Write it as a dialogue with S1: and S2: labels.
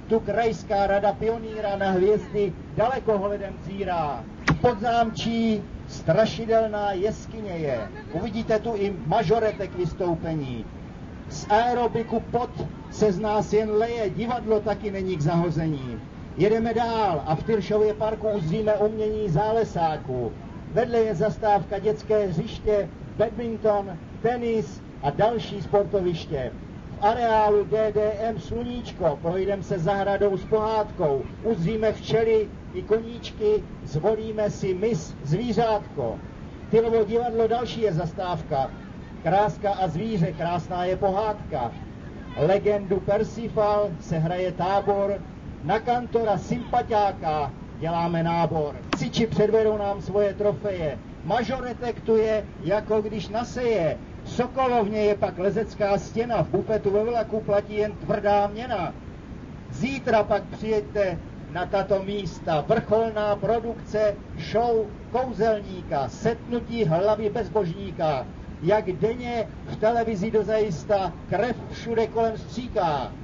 S1: Tu krajská rada pionýra na hvězdy dalekohledem zírá. Pod zámčí strašidelná jeskyně je. Uvidíte tu i mažoretek vystoupení. Z aerobiku pod se z nás jen leje, divadlo taky není k zahození. Jedeme dál a v Tyršově parku uzříme umění zálesáků. Vedle je zastávka dětské hřiště, badminton, tenis a další sportoviště. V areálu DDM Sluníčko projdeme se zahradou s pohádkou, uzříme včely i koníčky, zvolíme si mis zvířátko. Tylovo divadlo další je zastávka. Kráska a zvíře, krásná je pohádka. Legendu Persifal se hraje tábor, na kantora sympatiáka děláme nábor. Ciči předvedou nám svoje trofeje, mažoretek tu je, jako když naseje. V Sokolovně je pak lezecká stěna, v bufetu ve vlaku platí jen tvrdá měna. Zítra pak přijeďte na tato místa, vrcholná produkce, show kouzelníka, setnutí hlavy bezbožníka. Jak denně v televizi dozajista krev všude kolem stříká.